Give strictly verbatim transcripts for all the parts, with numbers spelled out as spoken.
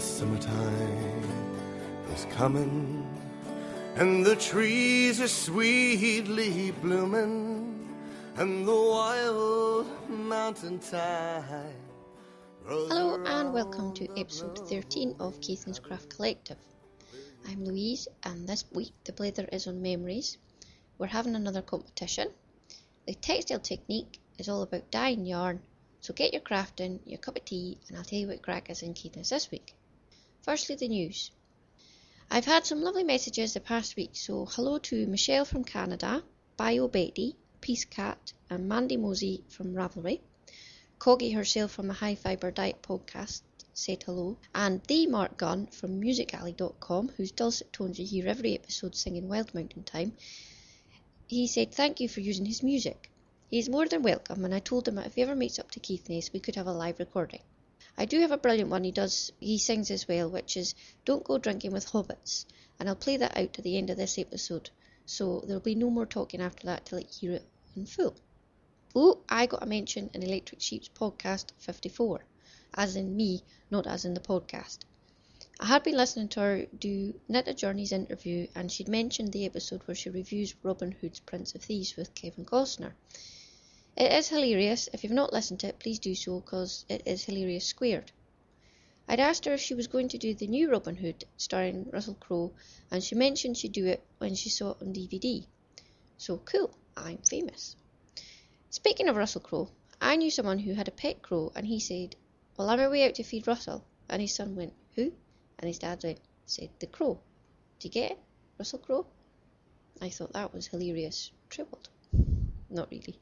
summertime is coming, and the trees are sweetly blooming, and the wild mountain tide. Hello and welcome to episode thirteen of Keithan's Craft Collective. I'm Louise, and this week the blether is on memories. We're having another competition. The textile technique is all about dyeing yarn, so get your crafting, your cup of tea, and I'll tell you what crack is in Keithan's this week. Firstly, the news. I've had some lovely messages the past week, so hello to Michelle from Canada, Bio Betty, Peace Cat, and Mandy Mosey from Ravelry. Coggy herself from the High Fibre Diet podcast said hello, and the Mark Gunn from music alley dot com, whose dulcet tones you hear every episode singing Wild Mountain Time, he said thank you for using his music. He's more than welcome, and I told him that if he ever meets up to Keithness, we could have a live recording. I do have a brilliant one he does, he sings as well, which is Don't Go Drinking with Hobbits, and I'll play that out at the end of this episode, so there'll be no more talking after that till I hear it in full. Oh, I got a mention in Electric Sheep's podcast fifty-four, as in me, not as in the podcast. I had been listening to her do Knit Journey's interview, and she'd mentioned the episode where she reviews Robin Hood's Prince of Thieves with Kevin Costner. It is hilarious. If you've not listened to it, please do so, because it is hilarious squared. I'd asked her if she was going to do the new Robin Hood, starring Russell Crowe, and she mentioned she'd do it when she saw it on D V D. So cool, I'm famous. Speaking of Russell Crowe, I knew someone who had a pet crow, and he said, well, I'm on my way out to feed Russell. And his son went, who? And his dad went, said, the crow. Do you get it? Russell Crowe? I thought that was hilarious. Troubled. Not really.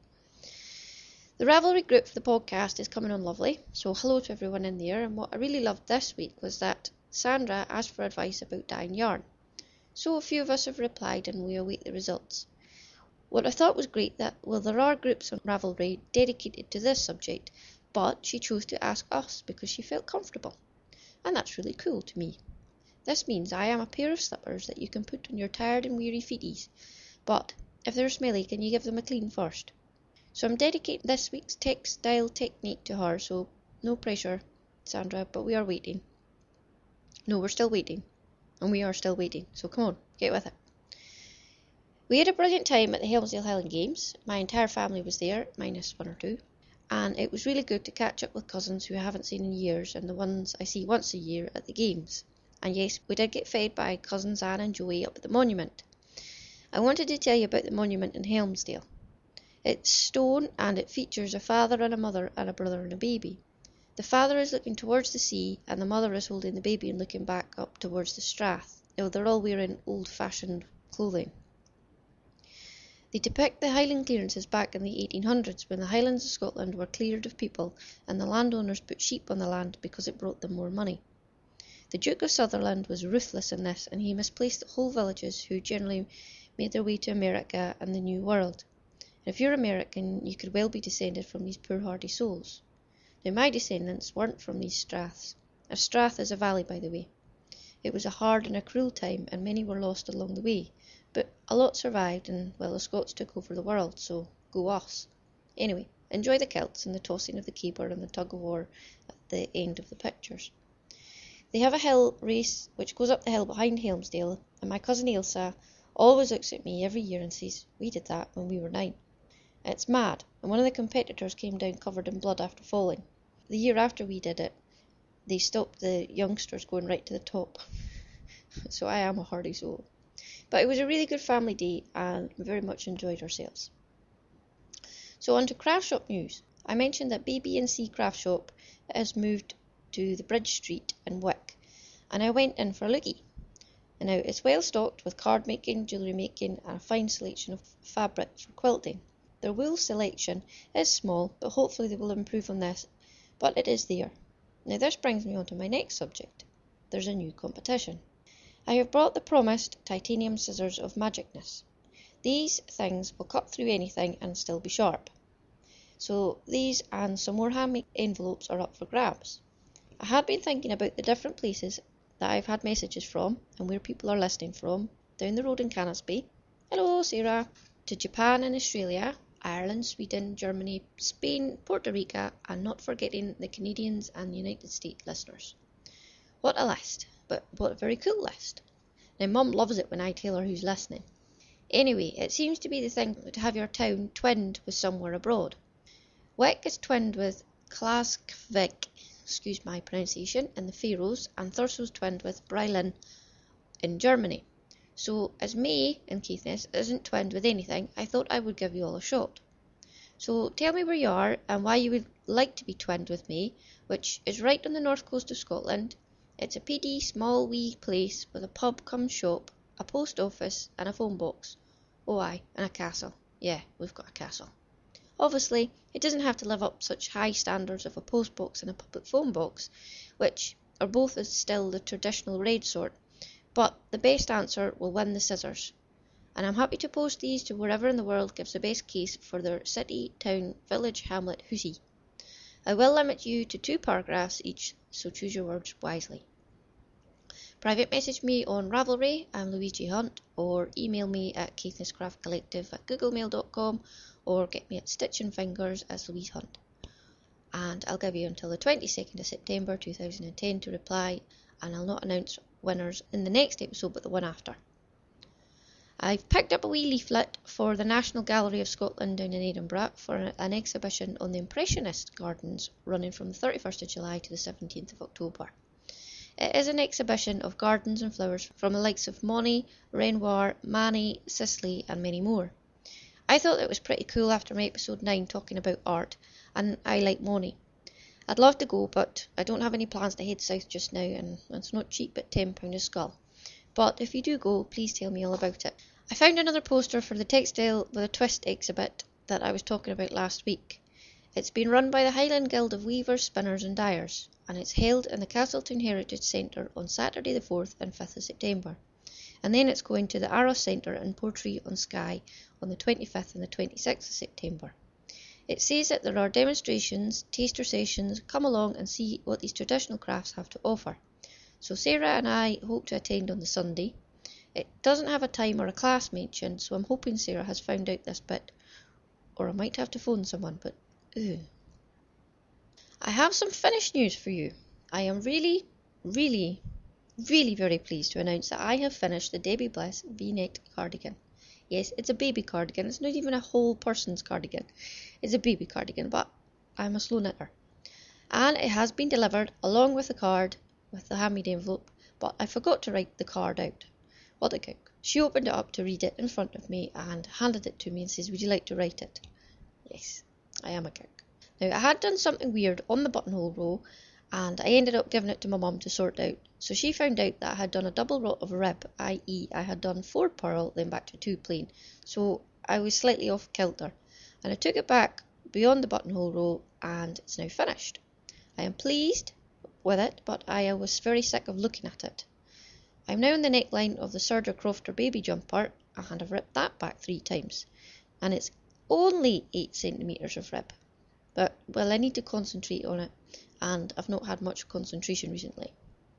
The Ravelry group for the podcast is coming on lovely, so hello to everyone in there, and what I really loved this week was that Sandra asked for advice about dyeing yarn. So a few of us have replied, and we await the results. What I thought was great that, well, there are groups on Ravelry dedicated to this subject, but she chose to ask us because she felt comfortable. And that's really cool to me. This means I am a pair of slippers that you can put on your tired and weary feeties, but if they're smelly, can you give them a clean first? So I'm dedicating this week's textile technique to her, so no pressure, Sandra, but we are waiting. No, we're still waiting, and we are still waiting, so come on, get with it. We had a brilliant time at the Helmsdale Highland Games. My entire family was there, minus one or two, and it was really good to catch up with cousins who I haven't seen in years and the ones I see once a year at the games. And yes, we did get fed by cousins Anne and Joey up at the monument. I wanted to tell you about the monument in Helmsdale. It's stone, and it features a father and a mother and a brother and a baby. The father is looking towards the sea, and the mother is holding the baby and looking back up towards the strath. Though they're all wearing old-fashioned clothing. They depict the Highland clearances back in the eighteen hundreds, when the Highlands of Scotland were cleared of people, and the landowners put sheep on the land because it brought them more money. The Duke of Sutherland was ruthless in this, and he misplaced whole villages who generally made their way to America and the New World. If you're American, you could well be descended from these poor hardy souls. Now my descendants weren't from these straths. A strath is a valley, by the way. It was a hard and a cruel time, and many were lost along the way, but a lot survived, and well, the Scots took over the world, so go us. Anyway, enjoy the kilts and the tossing of the caber and the tug of war at the end of the pictures. They have a hill race which goes up the hill behind Helmsdale, and my cousin Ailsa always looks at me every year and says, we did that when we were nine. It's mad, and one of the competitors came down covered in blood after falling. The year after we did it, they stopped the youngsters going right to the top. So I am a hardy soul. But it was a really good family day, and we very much enjoyed ourselves. So on to craft shop news. I mentioned that B B and C Craft Shop has moved to the Bridge Street in Wick, and I went in for a lookie. And now it's well stocked with card making, jewellery making, and a fine selection of fabric for quilting. Their wool selection is small, but hopefully they will improve on this, but it is there. Now this brings me on to my next subject. There's a new competition. I have brought the promised titanium scissors of magicness. These things will cut through anything and still be sharp. So these and some more handmade envelopes are up for grabs. I had been thinking about the different places that I've had messages from and where people are listening from, down the road in Canasby. Hello Sarah. To Japan and Australia, Ireland, Sweden, Germany, Spain, Puerto Rico, and not forgetting the Canadians and United States listeners. What a list, but what a very cool list. Now Mum loves it when I tell her who's listening. Anyway, it seems to be the thing to have your town twinned with somewhere abroad. Wick is twinned with Klaksvik, excuse my pronunciation, in the Faroes, and Thurso's twinned with Brilon in Germany. So, as May in Caithness isn't twinned with anything, I thought I would give you all a shot. So tell me where you are and why you would like to be twinned with May, which is right on the north coast of Scotland. It's a peedy, small wee place with a pub cum shop, a post office and a phone box. Oh aye, and a castle. Yeah, we've got a castle. Obviously, it doesn't have to live up such high standards of a post box and a public phone box, which are both as still the traditional raid sort, but the best answer will win the scissors. And I'm happy to post these to wherever in the world gives the best case for their city, town, village, hamlet, hussy. I will limit you to two paragraphs each, so choose your words wisely. Private message me on Ravelry, I'm Louise G. Hunt, or email me at caithnesscraftcollective at googlemail dot com, or get me at Stitchin' Fingers as Louise Hunt. And I'll give you until the twenty-second of September two thousand ten to reply, and I'll not announce winners in the next episode but the one after. I've picked up a wee leaflet for the National Gallery of Scotland down in Edinburgh for an exhibition on the Impressionist gardens running from the thirty-first of July to the seventeenth of October. It is an exhibition of gardens and flowers from the likes of Monet, Renoir, Manet, Sisley and many more. I thought it was pretty cool after my episode nine talking about art, and I like Monet. I'd love to go, but I don't have any plans to head south just now, and it's not cheap at ten pounds a skull. But if you do go, please tell me all about it. I found another poster for the Textile with a Twist exhibit that I was talking about last week. It's been run by the Highland Guild of Weavers, Spinners and Dyers, and it's held in the Castletown Heritage Centre on Saturday the fourth and fifth of September. And then it's going to the Arrow Centre in Portree on Skye on the twenty-fifth and the twenty-sixth of September. It says that there are demonstrations, taster sessions, come along and see what these traditional crafts have to offer. So Sarah and I hope to attend on the Sunday. It doesn't have a time or a class mentioned, so I'm hoping Sarah has found out this bit, or I might have to phone someone, but ooh. I have some finished news for you. I am really, really, really very pleased to announce that I have finished the Debbie Bliss V-neck cardigan. Yes, it's a baby cardigan. It's not even a whole person's cardigan. It's a baby cardigan, but I'm a slow knitter. And it has been delivered along with the card, with the handmade envelope, but I forgot to write the card out. What a cook. She opened it up to read it in front of me and handed it to me and says, "Would you like to write it?" Yes, I am a cook. Now, I had done something weird on the buttonhole row, and I ended up giving it to my mum to sort out. So she found out that I had done a double rot of rib, that is I had done four purl, then back to two plain. So I was slightly off kilter, and I took it back beyond the buttonhole row, and it's now finished. I am pleased with it, but I was very sick of looking at it. I'm now in the neckline of the Serger Crofter baby jumper, and I've ripped that back three times, and it's only eight centimetres of rib. But, well, I need to concentrate on it, and I've not had much concentration recently.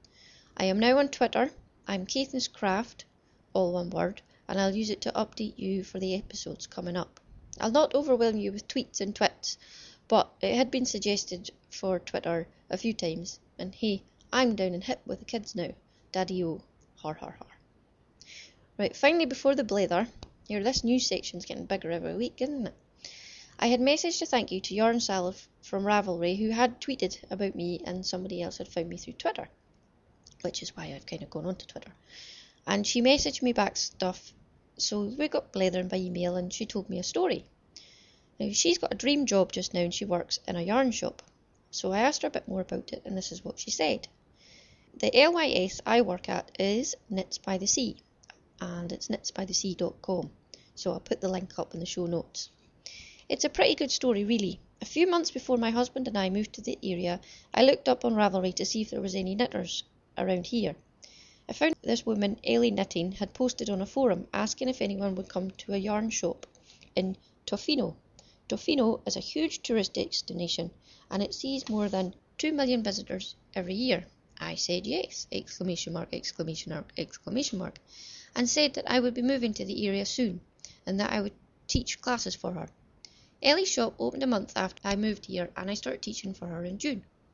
I am now on Twitter. I'm Caithness Craft, all one word, and I'll use it to update you for the episodes coming up. I'll not overwhelm you with tweets and twits, but it had been suggested for Twitter a few times, and hey, I'm down and hip with the kids now. Daddy-o, har har har. Right, finally before the blather, here this news section's getting bigger every week, isn't it? I had messaged a thank you to Yarn Salif from Ravelry, who had tweeted about me and somebody else had found me through Twitter, which is why I've kind of gone on to Twitter. And she messaged me back stuff, so we got blathering by email, and she told me a story. Now, she's got a dream job just now, and she works in a yarn shop. So I asked her a bit more about it, and this is what she said. The L Y S I work at is Knits by the Sea, and it's knits by the sea dot com, so I'll put the link up in the show notes. It's a pretty good story, really. A few months before my husband and I moved to the area, I looked up on Ravelry to see if there was any knitters around here. I found this woman, Ellie Knitting, had posted on a forum asking if anyone would come to a yarn shop in Tofino. Tofino is a huge tourist destination, and it sees more than two million visitors every year. I said yes, exclamation mark, exclamation mark, exclamation mark, and said that I would be moving to the area soon, and that I would teach classes for her. Ellie's shop opened a month after I moved here, and I started teaching for her in June.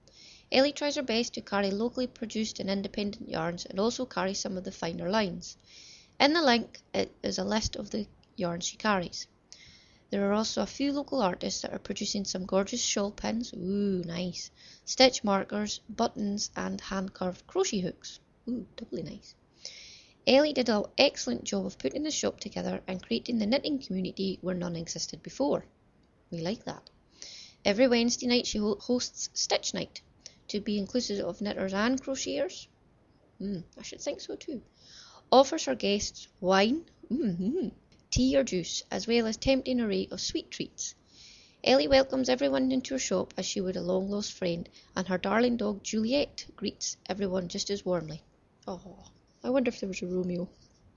Ellie tries her best to carry locally produced and independent yarns and also carry some of the finer lines. In the link it is a list of the yarns she carries. There are also a few local artists that are producing some gorgeous shawl pins, ooh nice, stitch markers, buttons and hand-carved crochet hooks, ooh doubly nice. Ellie did an excellent job of putting the shop together and creating the knitting community where none existed before. We like that. Every Wednesday night she hosts Stitch Night, to be inclusive of knitters and crocheters. Mm, I should think so too. Offers her guests wine, mm-hmm, tea or juice, as well as tempting array of sweet treats. Ellie welcomes everyone into her shop as she would a long-lost friend, and her darling dog Juliet greets everyone just as warmly. Oh, I wonder if there was a Romeo.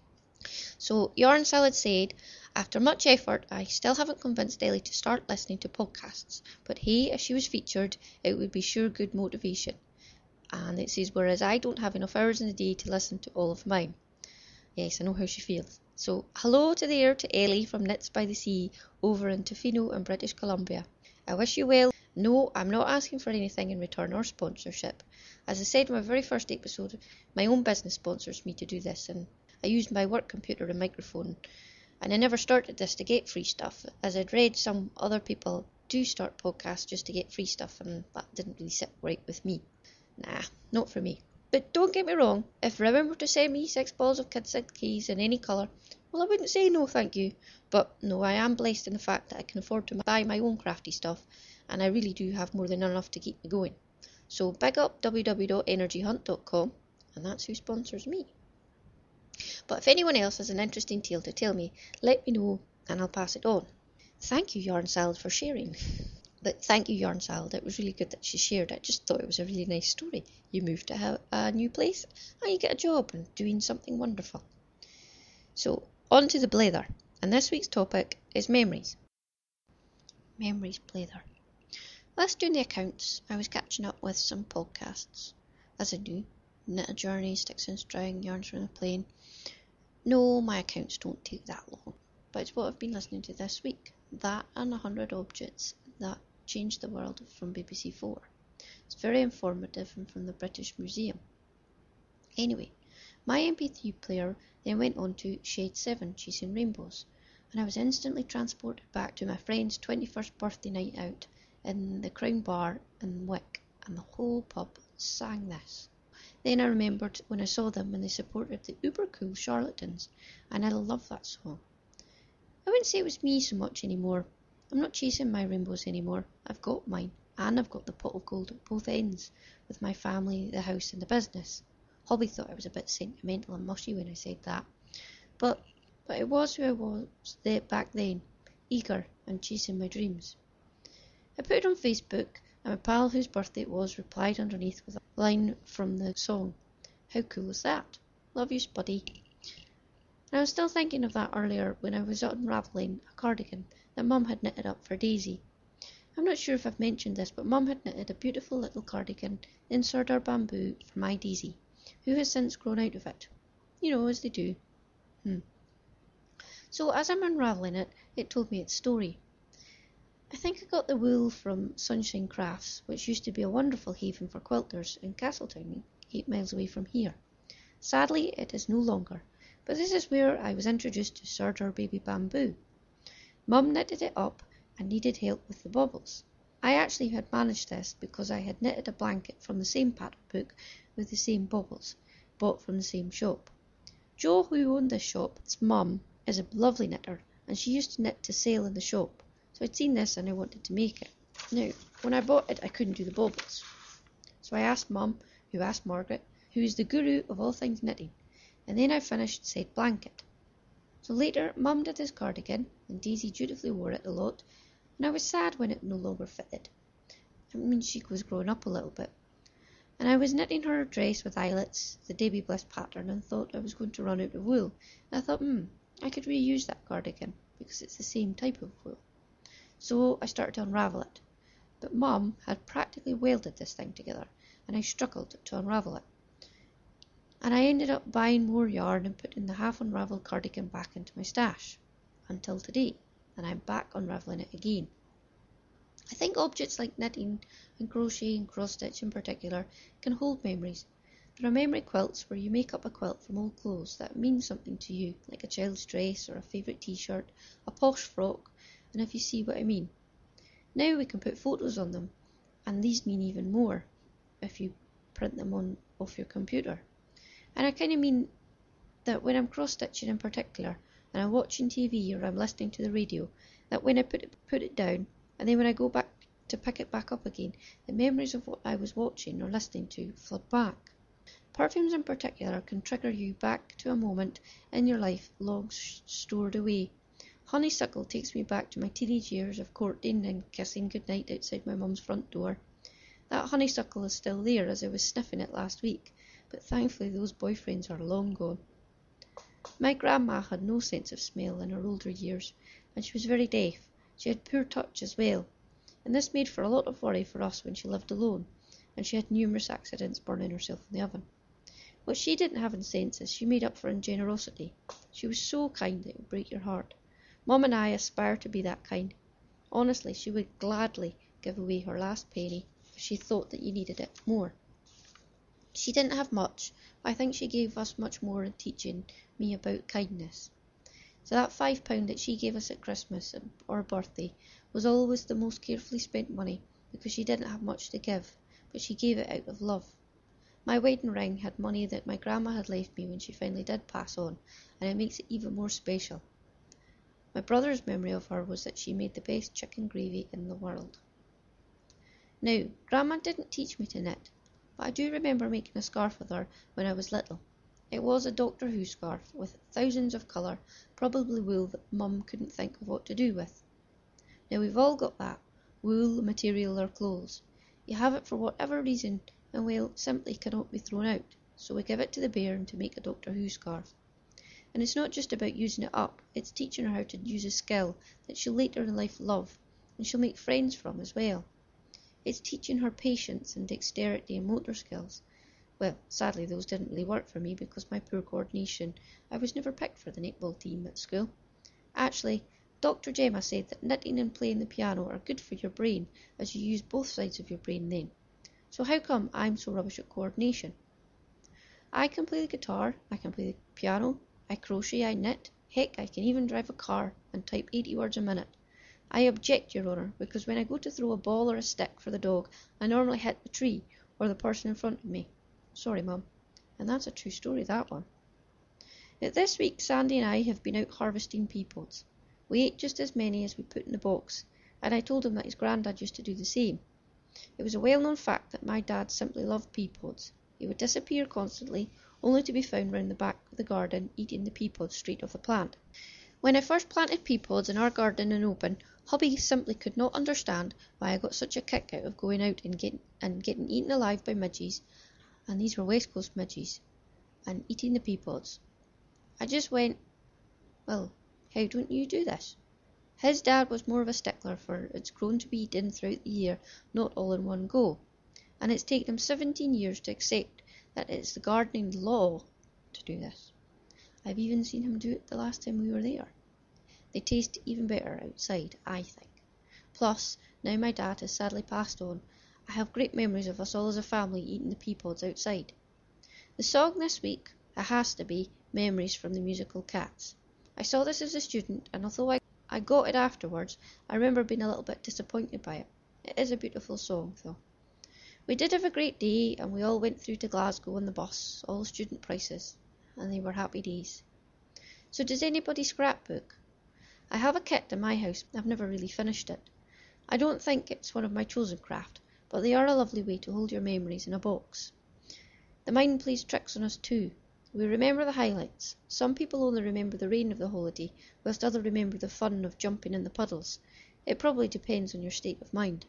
So, Yarn Salad said, after much effort, I still haven't convinced Ellie to start listening to podcasts, but hey, if she was featured, it would be sure good motivation. And it says, whereas I don't have enough hours in the day to listen to all of mine. Yes, I know how she feels. So, hello to there to Ellie from Knits by the Sea over in Tofino in British Columbia. I wish you well. No, I'm not asking for anything in return or sponsorship. As I said in my very first episode, my own business sponsors me to do this, and I used my work computer and microphone. And I never started this to get free stuff, as I'd read some other people do start podcasts just to get free stuff, and that didn't really sit right with me. Nah, not for me. But don't get me wrong, if Ribbon were to send me six balls of Kidsid keys in any colour, well, I wouldn't say no thank you. But no, I am blessed in the fact that I can afford to buy my own crafty stuff, and I really do have more than enough to keep me going. So big up w w w dot energy hunt dot com, and that's who sponsors me. But if anyone else has an interesting tale to tell me, let me know and I'll pass it on. Thank you, Yarn Salad, for sharing. But thank you, Yarn Salad. It was really good that she shared. I just thought it was a really nice story. You moved to a new place and you get a job and doing something wonderful. So, on to the blether. And this week's topic is memories. Memories blether. Whilst doing the accounts, I was catching up with some podcasts. As I do. Knit a Journey, Sticks and String, Yarns from a Plane. No, my accounts don't take that long. But it's what I've been listening to this week. That and a hundred objects that changed the world from B B C four. It's very informative and from the British Museum. Anyway, my M P three player then went on to Shade seven, Chasing Rainbows, and I was instantly transported back to my friend's twenty-first birthday night out in the Crown Bar in Wick, and the whole pub sang this. Then I remembered when I saw them when they supported the uber cool Charlatans, and I love that song. I wouldn't say it was me so much anymore. I'm not chasing my rainbows anymore. I've got mine, and I've got the pot of gold at both ends, with my family, the house and the business. Hobby thought I was a bit sentimental and mushy when I said that, but but it was who I was there back then, eager and chasing my dreams. I put it on Facebook, and my pal whose birthday it was replied underneath with a line from the song. How cool is that? Love you, buddy. And I was still thinking of that earlier when I was unravelling a cardigan that Mum had knitted up for Daisy. I'm not sure if I've mentioned this, but Mum had knitted a beautiful little cardigan in Sardar bamboo for my Daisy, who has since grown out of it. You know, as they do. Hmm. So as I'm unravelling it, it told me its story. I think I got the wool from Sunshine Crafts, which used to be a wonderful haven for quilters in Castletown, eight miles away from here. Sadly, it is no longer, but this is where I was introduced to Sardar baby bamboo. Mum knitted it up and needed help with the bobbles. I actually had managed this because I had knitted a blanket from the same pattern book with the same bobbles, bought from the same shop. Jo, who owned this shop, its mum, is a lovely knitter, and she used to knit to sell in the shop. So I'd seen this and I wanted to make it. Now, when I bought it, I couldn't do the bobbles. So I asked Mum, who asked Margaret, who is the guru of all things knitting, and then I finished said blanket. So later, Mum did this cardigan, and Daisy dutifully wore it a lot, and I was sad when it no longer fitted. I mean, she was growing up a little bit. And I was knitting her a dress with eyelets, the Debbie Bliss pattern, and thought I was going to run out of wool. And I thought, hmm, I could reuse that cardigan, because it's the same type of wool. So I started to unravel it. But Mum had practically welded this thing together, and I struggled to unravel it. And I ended up buying more yarn and putting the half-unravelled cardigan back into my stash. Until today, and I'm back unravelling it again. I think objects like knitting and crochet and cross-stitch in particular can hold memories. There are memory quilts where you make up a quilt from old clothes that mean something to you, like a child's dress or a favourite t-shirt, a posh frock, and if you see what I mean. Now we can put photos on them, and these mean even more if you print them on off your computer. And I kind of mean that when I'm cross-stitching in particular, and I'm watching T V or I'm listening to the radio, that when I put it, put it down, and then when I go back to pick it back up again, the memories of what I was watching or listening to flood back. Perfumes in particular can trigger you back to a moment in your life long stored away. Honeysuckle takes me back to my teenage years of courting and kissing goodnight outside my mum's front door. That honeysuckle is still there as I was sniffing it last week, but thankfully those boyfriends are long gone. My grandma had no sense of smell in her older years, and she was very deaf. She had poor touch as well, and this made for a lot of worry for us when she lived alone, and she had numerous accidents burning herself in the oven. What she didn't have in sense is she made up for in generosity. She was so kind that it would break your heart. Mum and I aspire to be that kind. Honestly, she would gladly give away her last penny if she thought that you needed it more. She didn't have much, but I think she gave us much more in teaching me about kindness. So that five pound that she gave us at Christmas or birthday was always the most carefully spent money, because she didn't have much to give, but she gave it out of love. My wedding ring had money that my grandma had left me when she finally did pass on, and it makes it even more special. My brother's memory of her was that she made the best chicken gravy in the world. Now, Grandma didn't teach me to knit, but I do remember making a scarf with her when I was little. It was a Doctor Who scarf with thousands of colour, probably wool that Mum couldn't think of what to do with. Now we've all got that, wool, material or clothes. You have it for whatever reason, and well, simply cannot be thrown out, so we give it to the bairn to make a Doctor Who scarf. And it's not just about using it up, it's teaching her how to use a skill that she'll later in life love, and she'll make friends from as well. It's teaching her patience and dexterity and motor skills. Well, sadly those didn't really work for me because my poor coordination, I was never picked for the netball team at school. Actually, Doctor Gemma said that knitting and playing the piano are good for your brain, as you use both sides of your brain then. So how come I'm so rubbish at coordination? I can play the guitar, I can play the piano, I crochet, I knit, heck, I can even drive a car and type eighty words a minute. I object, Your Honour, because when I go to throw a ball or a stick for the dog, I normally hit the tree or the person in front of me. Sorry, Mum. And that's a true story, that one. Yet this week, Sandy and I have been out harvesting pea pods. We ate just as many as we put in the box, and I told him that his granddad used to do the same. It was a well-known fact that my dad simply loved pea pods. He would disappear constantly, only to be found round the back of the garden eating the pea pods straight off the plant. When I first planted pea pods in our garden in open, Hubby simply could not understand why I got such a kick out of going out and getting, and getting eaten alive by midges, and these were West Coast midges, and eating the pea pods. I just went, well, how don't you do this? His dad was more of a stickler for it's grown to be eaten throughout the year, not all in one go, and it's taken him seventeen years to accept that it's the gardening law to do this. I've even seen him do it the last time we were there. They taste even better outside, I think. Plus, now my dad has sadly passed on, I have great memories of us all as a family eating the pea pods outside. The song this week, it has to be Memories from the musical Cats. I saw this as a student, and although I, I got it afterwards, I remember being a little bit disappointed by it. It is a beautiful song, though. We did have a great day, and we all went through to Glasgow on the bus, all student prices, and they were happy days. So does anybody scrapbook? I have a kit in my house, I've never really finished it. I don't think it's one of my chosen craft, but they are a lovely way to hold your memories in a box. The mind plays tricks on us too. We remember the highlights. Some people only remember the rain of the holiday, whilst others remember the fun of jumping in the puddles. It probably depends on your state of mind.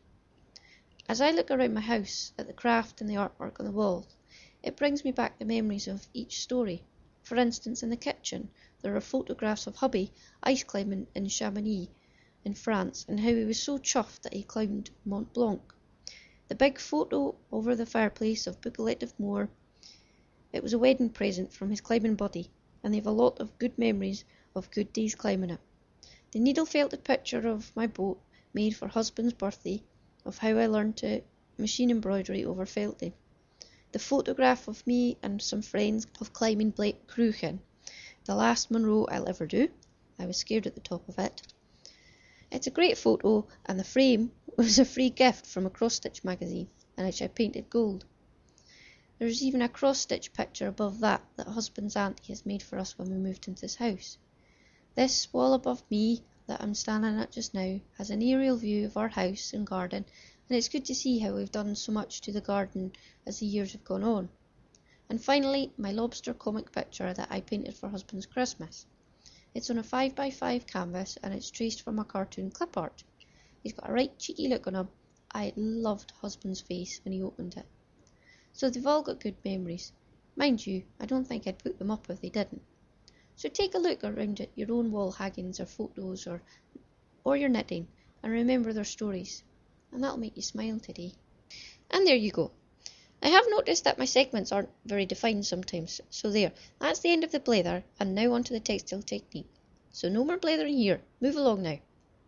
As I look around my house at the craft and the artwork on the walls, it brings me back the memories of each story. For instance, in the kitchen, there are photographs of Hubby ice climbing in Chamonix in France, and how he was so chuffed that he climbed Mont Blanc. The big photo over the fireplace of Buccleuch of Moor, it was a wedding present from his climbing buddy, and they've a lot of good memories of good days climbing it. The needle felted picture of my boat made for husband's birthday of how I learned to machine embroidery over felting. The photograph of me and some friends of climbing Blake Cruachan, the last Munro I'll ever do. I was scared at the top of it. It's a great photo, and the frame was a free gift from a cross-stitch magazine, in which I painted gold. There's even a cross-stitch picture above that that husband's auntie has made for us when we moved into this house. This wall above me that I'm standing at just now has an aerial view of our house and garden, and it's good to see how we've done so much to the garden as the years have gone on. And finally, my lobster comic picture that I painted for husband's Christmas. It's on a five by five canvas, and it's traced from a cartoon clip art. He's got a right cheeky look on him. I loved husband's face when he opened it. So they've all got good memories. Mind you, I don't think I'd put them up if they didn't. So take a look around at your own wall hangings or photos or, or your knitting, and remember their stories. And that'll make you smile today. And there you go. I have noticed that my segments aren't very defined sometimes, so there, that's the end of the blether, and now on to the textile technique. So no more blethering here, move along now.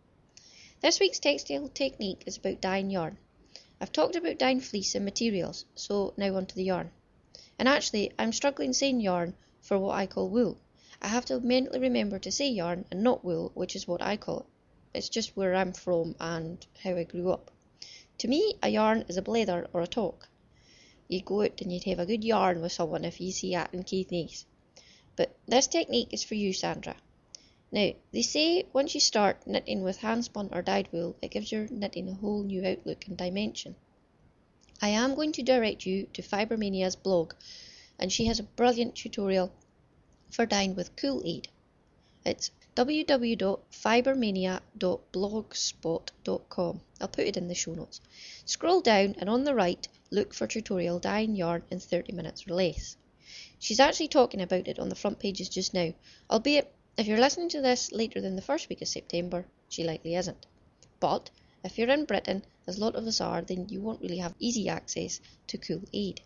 This week's textile technique is about dyeing yarn. I've talked about dyeing fleece and materials, so now on to the yarn. And actually, I'm struggling saying yarn for what I call wool. I have to mentally remember to say yarn and not wool, which is what I call it. It's just where I'm from and how I grew up. To me, a yarn is a blether or a talk. You'd go out and you'd have a good yarn with someone if you see that in Caithness. But this technique is for you, Sandra. Now, they say once you start knitting with hand-spun or dyed wool, it gives your knitting a whole new outlook and dimension. I am going to direct you to Fibermania's blog, and she has a brilliant tutorial for dyeing with Kool Aid. It's w w w dot fibermania dot blogspot dot com. I'll put it in the show notes. Scroll down and on the right, look for tutorial dyeing yarn in thirty minutes or less. She's actually talking about it on the front pages just now, albeit if you're listening to this later than the first week of September, she likely isn't. But if you're in Britain, as a lot of us are, then you won't really have easy access to Kool Aid.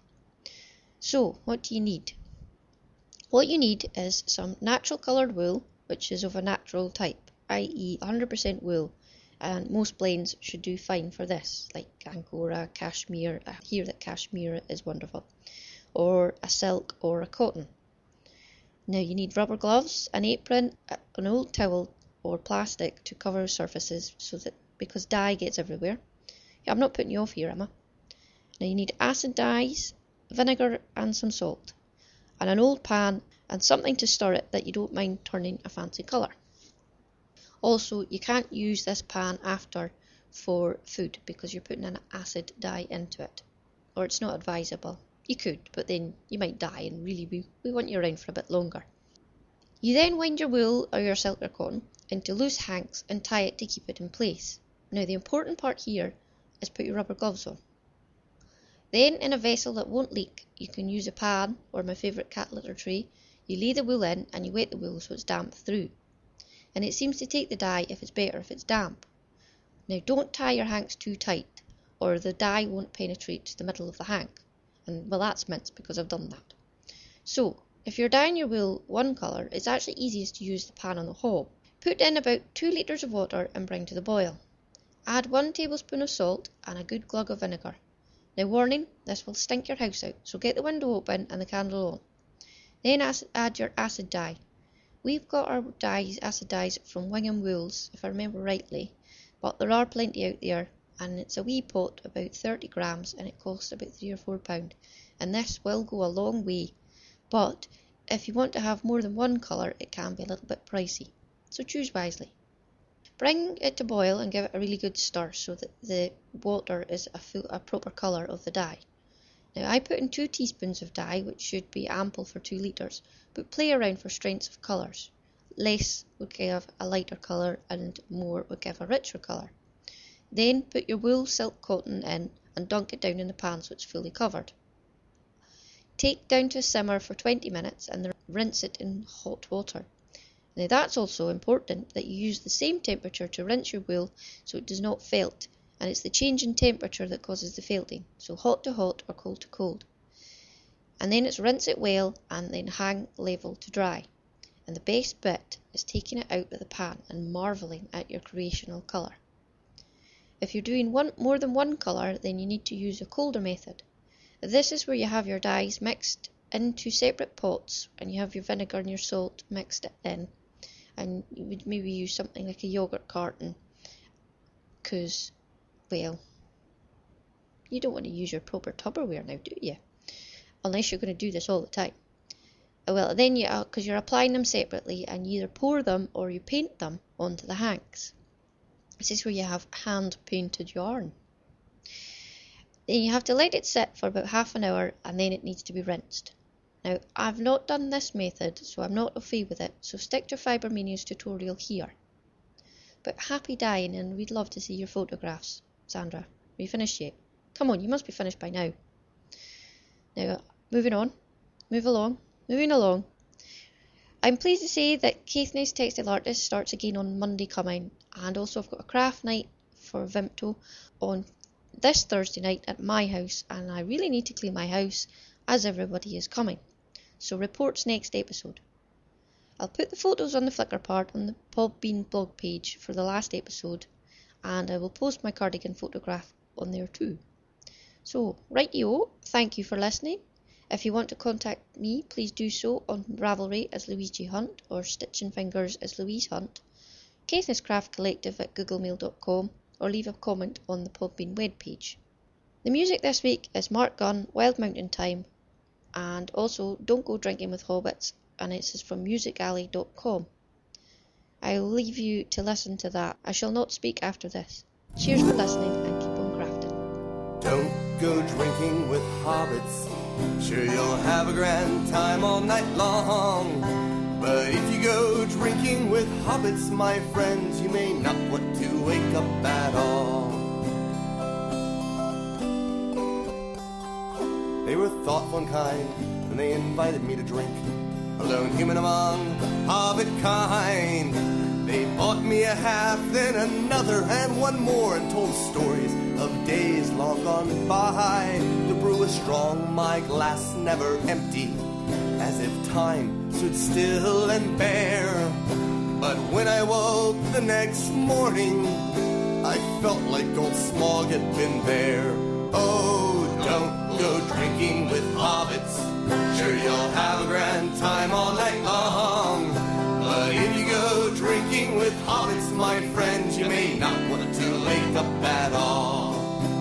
So, what do you need? What you need is some natural coloured wool, which is of a natural type, that is one hundred percent wool, and most blends should do fine for this, like Angora, Cashmere. I hear that Cashmere is wonderful, or a silk or a cotton. Now you need rubber gloves, an apron, an old towel or plastic to cover surfaces so that because dye gets everywhere. Yeah, I'm not putting you off here, am I? Now you need acid dyes, vinegar and some salt, and an old pan and something to stir it that you don't mind turning a fancy colour. Also, you can't use this pan after for food because you're putting an acid dye into it, or it's not advisable. You could, but then you might die, and really we, we want you around for a bit longer. You then wind your wool or your silk or cotton into loose hanks and tie it to keep it in place. Now the important part here is put your rubber gloves on. Then in a vessel that won't leak, you can use a pan or my favourite cat litter tray. You lay the wool in and you wet the wool so it's damp through. And it seems to take the dye if it's better if it's damp. Now don't tie your hanks too tight or the dye won't penetrate to the middle of the hank. And well, that's mince because I've done that. So if you're dyeing your wool one colour, it's actually easiest to use the pan on the hob. Put in about two litres of water and bring to the boil. Add one tablespoon of salt and a good glug of vinegar. Now warning, this will stink your house out, so get the window open and the candle on. Then add your acid dye. We've got our dyes, acid dyes from Wingham Wools, if I remember rightly, but there are plenty out there, and it's a wee pot, about thirty grams, and it costs about three or four pound, and this will go a long way, but if you want to have more than one colour, it can be a little bit pricey, so choose wisely. Bring it to boil and give it a really good stir so that the water is a, full, a proper colour of the dye. Now I put in two teaspoons of dye, which should be ample for two litres, but play around for strengths of colours. Less would give a lighter colour and more would give a richer colour. Then put your wool, silk, cotton in and dunk it down in the pan so it's fully covered. Take down to a simmer for twenty minutes and then rinse it in hot water. Now that's also important that you use the same temperature to rinse your wool so it does not felt, and it's the change in temperature that causes the felting, so hot to hot or cold to cold. And then it's rinse it well and then hang level to dry. And the best bit is taking it out of the pan and marvelling at your creational colour. If you're doing one more than one colour, then you need to use a colder method. This is where you have your dyes mixed into separate pots and you have your vinegar and your salt mixed in, and you would maybe use something like a yogurt carton, because, well, you don't want to use your proper Tupperware now, do you? Unless you're going to do this all the time. Well, then you, because you're applying them separately, and you either pour them or you paint them onto the hanks. This is where you have hand painted yarn. Then you have to let it sit for about half an hour, and then it needs to be rinsed. Now, I've not done this method, so I'm not au fait with it, so stick to Fibermania's tutorial here. But happy dyeing, and we'd love to see your photographs. Sandra, are you finished yet? Come on, you must be finished by now. Now, moving on, move along, moving along. I'm pleased to say that Caithness Textile Artists starts again on Monday coming, and also I've got a craft night for Vimto on this Thursday night at my house, and I really need to clean my house as everybody is coming. So reports next episode. I'll put the photos on the Flickr part on the Podbean blog page for the last episode, and I will post my cardigan photograph on there too. So, rightio, thank you for listening. If you want to contact me, please do so on Ravelry as Louise J. Hunt or Stitching Fingers as Louise Hunt, Caithness Craft Collective at googlemail dot com, or leave a comment on the Podbean webpage. The music this week is Mark Gunn, Wild Mountain Time, and also Don't Go Drinking with Hobbits, and it is from music alley dot com. I'll leave you to listen to that. I shall not speak after this. Cheers for listening, and keep on crafting. Don't go drinking with hobbits. Sure, you'll have a grand time all night long. But if you go drinking with hobbits, my friends, you may not want to wake up at all. They were thoughtful and kind, and they invited me to drink. A lone human among hobbit kind. They bought me a half, then another, and one more, and told stories of days long gone by. To brew a strong, my glass never empty, as if time stood still and bare. But when I woke the next morning, I felt like old Smog had been there. Oh, don't go drinking with hobbits. Sure, you'll have a grand time all night long. But if you go drinking with hobbits, my friends, you may not want to wake up at all.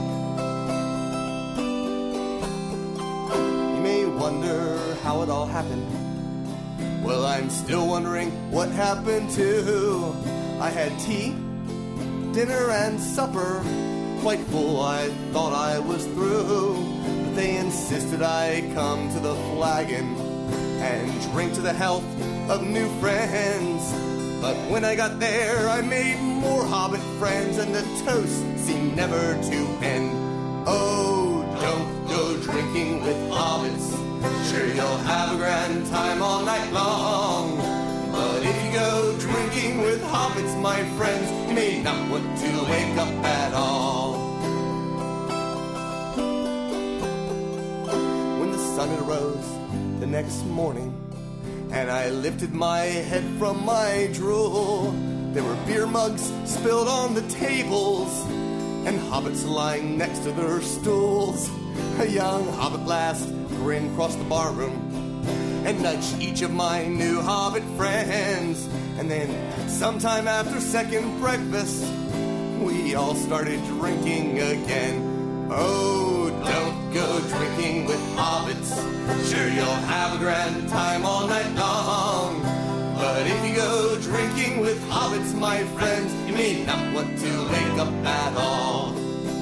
You may wonder how it all happened. Well, I'm still wondering what happened too. I had tea, dinner, and supper. Quite full, I thought I was through. But they insisted I come to the flagon and drink to the health of new friends. But when I got there, I made more hobbit friends, and the toast seemed never to end. Oh, don't go drinking with hobbits. Sure, you'll have a grand time all night long. But if you go drinking with hobbits, my friends, you may not want to wake up at all. When the sun had arose the next morning, and I lifted my head from my drool, there were beer mugs spilled on the tables, and hobbits lying next to their stools. A young hobbit lass grinned across the barroom and nudged each of my new hobbit friends. And then sometime after second breakfast, we all started drinking again. Oh, don't go drinking with hobbits. Sure, you'll have a grand time all night long. But if you go drinking with hobbits, my friends, you may not want to wake up at all.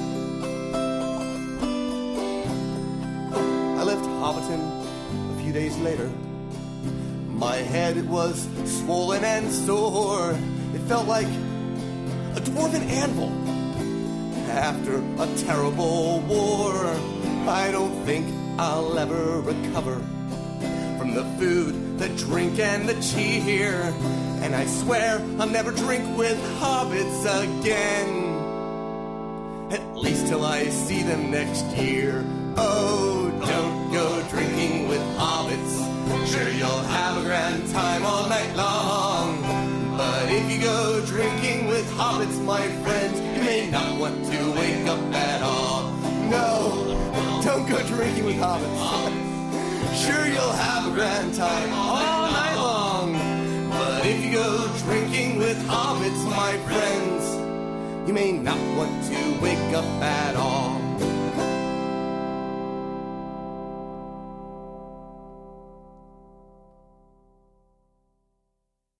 I left Hobbiton a few days later. My head was swollen and sore. It felt like a dwarven anvil after a terrible war. I don't think I'll ever recover from the food, the drink, and the cheer. And I swear I'll never drink with hobbits again, at least till I see them next year. Oh, don't go drinking with hobbits. Sure, you'll have a grand time all night long. But if you go drinking with hobbits, my friends, you may may not want to wake up at all. No, don't go drinking with hobbits. Sure, you'll have a grand time all night long, but if you go drinking with hobbits, my friends, you may not want to wake up at all.